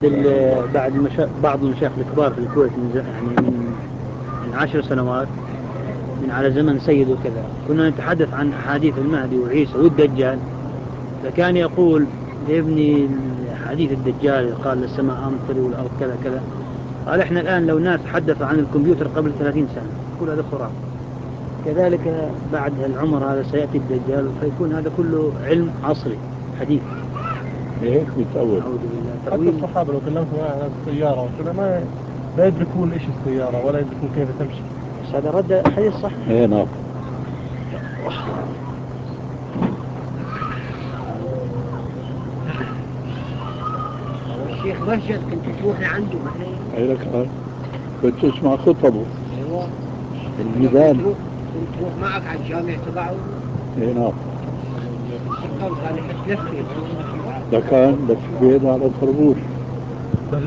بعض المشايخ الكبار في الكويت يعني من 10 سنوات، من على زمن سيد وكذا، كنا نتحدث عن أحاديث المهدي وعيسى والدجال، فكان يقول لابني حديث الدجال قال السماء أمطر والأرض كذا كذا، قال إحنا الآن لو ناس تحدث عن الكمبيوتر قبل 30 سنة يقول هذا خرافة. كذلك بعد العمر هذا سيأتي الدجال فيكون هذا كله علم عصري حديث. هيك بيتأول. أعوذ بالله. حتى الصحابة لو كلمت عن السيارة وكذا ما يدركون إيش السيارة ولا يدركون كيف تمشي. بس هذا رد حديث صح. ايه نعم. الشيخ بشر كنت تروحي عنده مثلا؟ اي لك كنت اسمع خطبه. ايوه. الميدان. كنت تروح معك على الجامع تبعه؟ اي نعم. كان صالح تلفي. ده كان بس بعيد على طربوش.